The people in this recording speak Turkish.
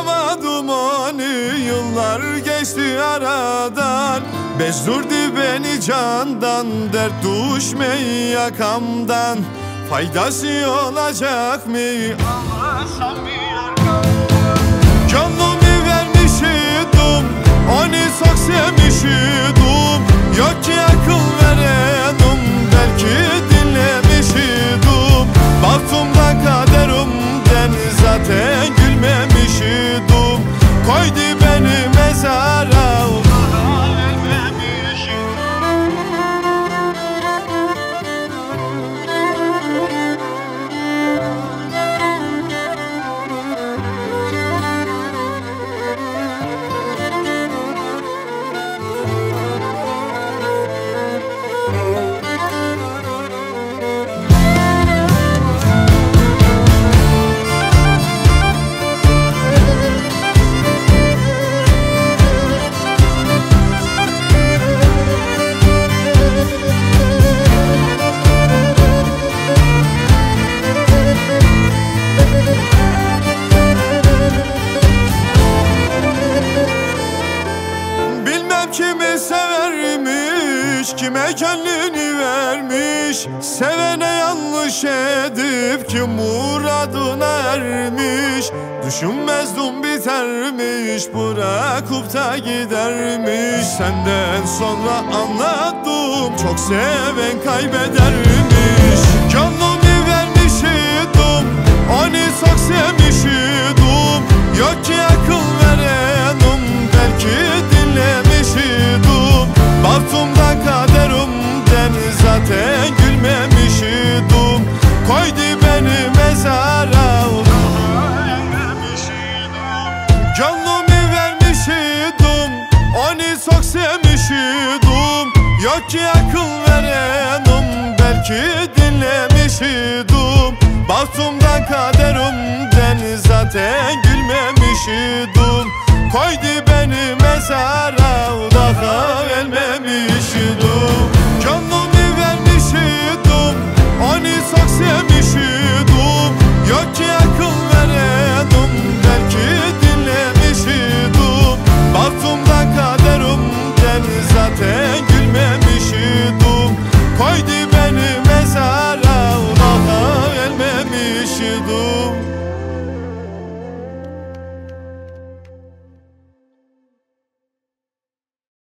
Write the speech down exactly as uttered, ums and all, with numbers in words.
bulamadım onu, yıllar geçti aradan. Bezdurdu beni candan, dert düşmeyi yakamdan. Faydası olacak mı? Ağlasam bir arkamdan. Canımı vermişidim, onu çok sevmişidim. Yok ki akıl verenim, belki dinlemişidim. Baktığımda kaderimden zaten gülmemişidim. Koydu beni mezara, kimi severmiş, kime kendini vermiş. Sevene yanlış edip kim muradına ermiş. Düşünmezdim bitermiş, bırakıp da gidermiş. Senden sonra anladım, çok seven kaybedermiş. Canımı vermişidim, onu çok sevmişidim. Yok ki akıl verenim, belki dinlemişidim. Baktığımda kaderimden zaten gülmemişidim. Koydu beni mezara, canımı vermişidim, onu çok sevmişidim. Yok ki akıl verenim, belki dinlemişidim. Baktığımda kaderimden zaten gülmemişidim. Koydu beni mezara, daha ölmemişidim. Canımı vermişidim, onu çok sevmişidim. Yok ki akıl verenim, belki dinlemişidim. Baktığımda kaderimden zaten